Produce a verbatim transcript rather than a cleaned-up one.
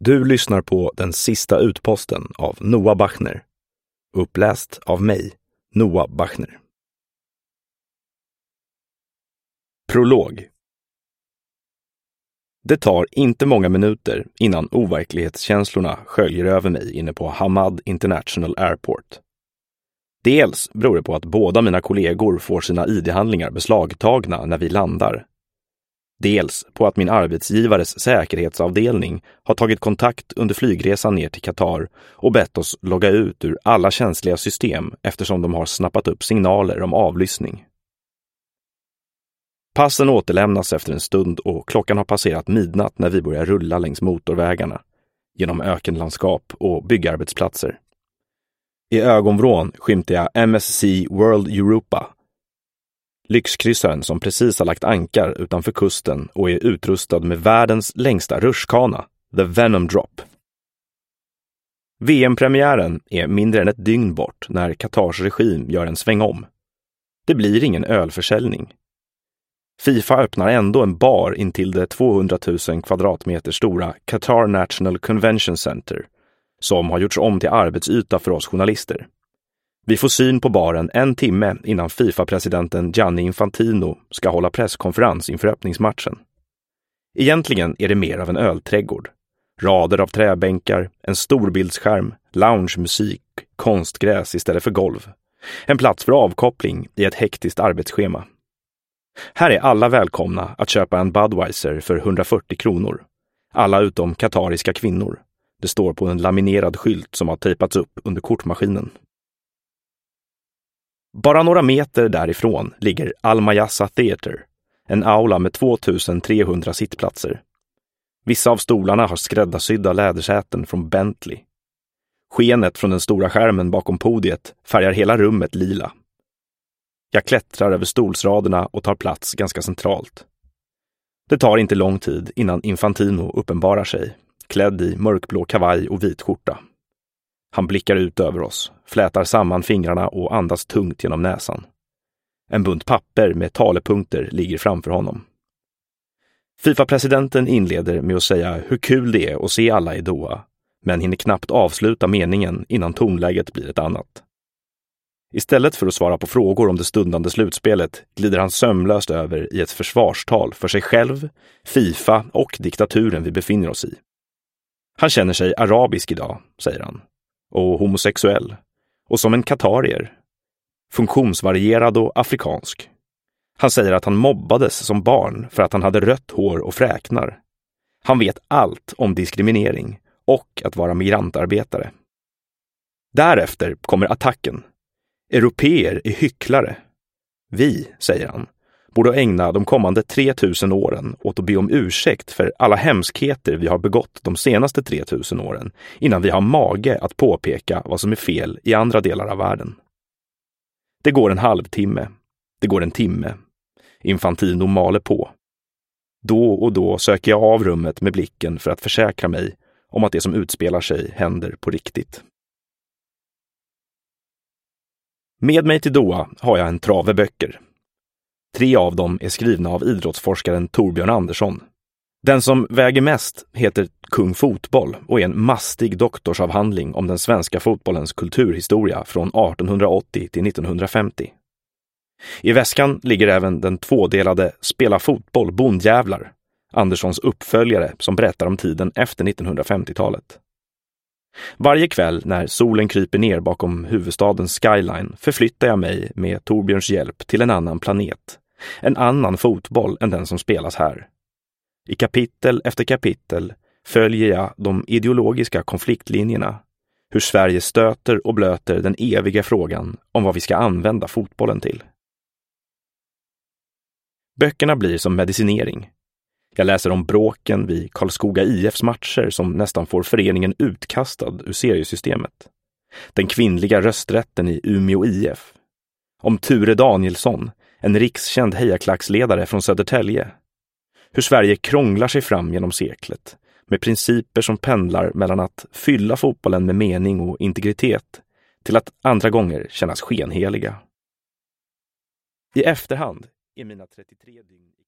Du lyssnar på Den sista utposten av Noah Bachner. Uppläst av mig, Noah Bachner. Prolog. Det tar inte många minuter innan overklighetskänslorna sköljer över mig inne på Hamad International Airport. Dels beror det på att båda mina kollegor får sina I D-handlingar beslagtagna när vi landar. Dels på att min arbetsgivares säkerhetsavdelning har tagit kontakt under flygresan ner till Qatar och bett oss logga ut ur alla känsliga system eftersom de har snappat upp signaler om avlyssning. Passen återlämnas efter en stund och klockan har passerat midnatt när vi börjar rulla längs motorvägarna, genom ökenlandskap och byggarbetsplatser. I ögonvrån skymtar jag M S C World Europa, lyxkryssaren som precis har lagt ankar utanför kusten och är utrustad med världens längsta rutschkana, The Venom Drop. V M-premiären är mindre än ett dygn bort när Qatars regim gör en sväng om. Det blir ingen ölförsäljning. FIFA öppnar ändå en bar intill det tvåhundratusen kvadratmeter stora Qatar National Convention Center, som har gjorts om till arbetsyta för oss journalister. Vi får syn på baren en timme innan FIFA-presidenten Gianni Infantino ska hålla presskonferens inför öppningsmatchen. Egentligen är det mer av en ölträdgård. Rader av träbänkar, en storbildsskärm, loungemusik, konstgräs istället för golv. En plats för avkoppling i ett hektiskt arbetsschema. Här är alla välkomna att köpa en Budweiser för hundrafyrtio kronor. Alla utom katariska kvinnor. Det står på en laminerad skylt som har tejpats upp under kortmaskinen. Bara några meter därifrån ligger Al Mayassa Theater, en aula med tvåtusentrehundra sittplatser. Vissa av stolarna har skräddarsydda lädersäten från Bentley. Skenet från den stora skärmen bakom podiet färgar hela rummet lila. Jag klättrar över stolsraderna och tar plats ganska centralt. Det tar inte lång tid innan Infantino uppenbarar sig, klädd i mörkblå kavaj och vit skjorta. Han blickar ut över oss, flätar samman fingrarna och andas tungt genom näsan. En bunt papper med talepunkter ligger framför honom. FIFA-presidenten inleder med att säga hur kul det är att se alla i Doha, men hinner knappt avsluta meningen innan tonläget blir ett annat. Istället för att svara på frågor om det stundande slutspelet glider han sömlöst över i ett försvarstal för sig själv, FIFA och diktaturen vi befinner oss i. Han känner sig arabisk idag, säger han, och homosexuell, och som en katarier, funktionsvarierad och afrikansk. Han säger att han mobbades som barn för att han hade rött hår och fräknar. Han vet allt om diskriminering och att vara migrantarbetare. Därefter kommer attacken. Europeer är hycklare. Vi, säger han, borde ägna de kommande tre tusen åren åt att be om ursäkt för alla hemskheter vi har begått de senaste tre tusen åren innan vi har mage att påpeka vad som är fel i andra delar av världen. Det går en halvtimme. Det går en timme. Infantino maler på. Då och då söker jag av rummet med blicken för att försäkra mig om att det som utspelar sig händer på riktigt. Med mig till Doha har jag en trave böcker. Tre av dem är skrivna av idrottsforskaren Torbjörn Andersson. Den som väger mest heter Kung Fotboll och är en mastig doktorsavhandling om den svenska fotbollens kulturhistoria från artonhundraåttio till nittonhundrafemtio. I väskan ligger även den tvådelade Spela fotboll, bondjävlar, Anderssons uppföljare som berättar om tiden efter nittonhundrafemtiotalet. Varje kväll när solen kryper ner bakom huvudstadens skyline förflyttar jag mig med Torbjörns hjälp till en annan planet. En annan fotboll än den som spelas här. I kapitel efter kapitel följer jag de ideologiska konfliktlinjerna. Hur Sverige stöter och blöter den eviga frågan om vad vi ska använda fotbollen till. Böckerna blir som medicinering. Jag läser om bråken vid Karlskoga I F:s matcher som nästan får föreningen utkastad ur seriesystemet. Den kvinnliga rösträtten i Umeå I F. Om Ture Danielsson, en rikskänd hejaklacksledare från Södertälje. Hur Sverige krånglar sig fram genom seklet med principer som pendlar mellan att fylla fotbollen med mening och integritet till att andra gånger kännas skenheliga. I efterhand är mina trettiotre dygn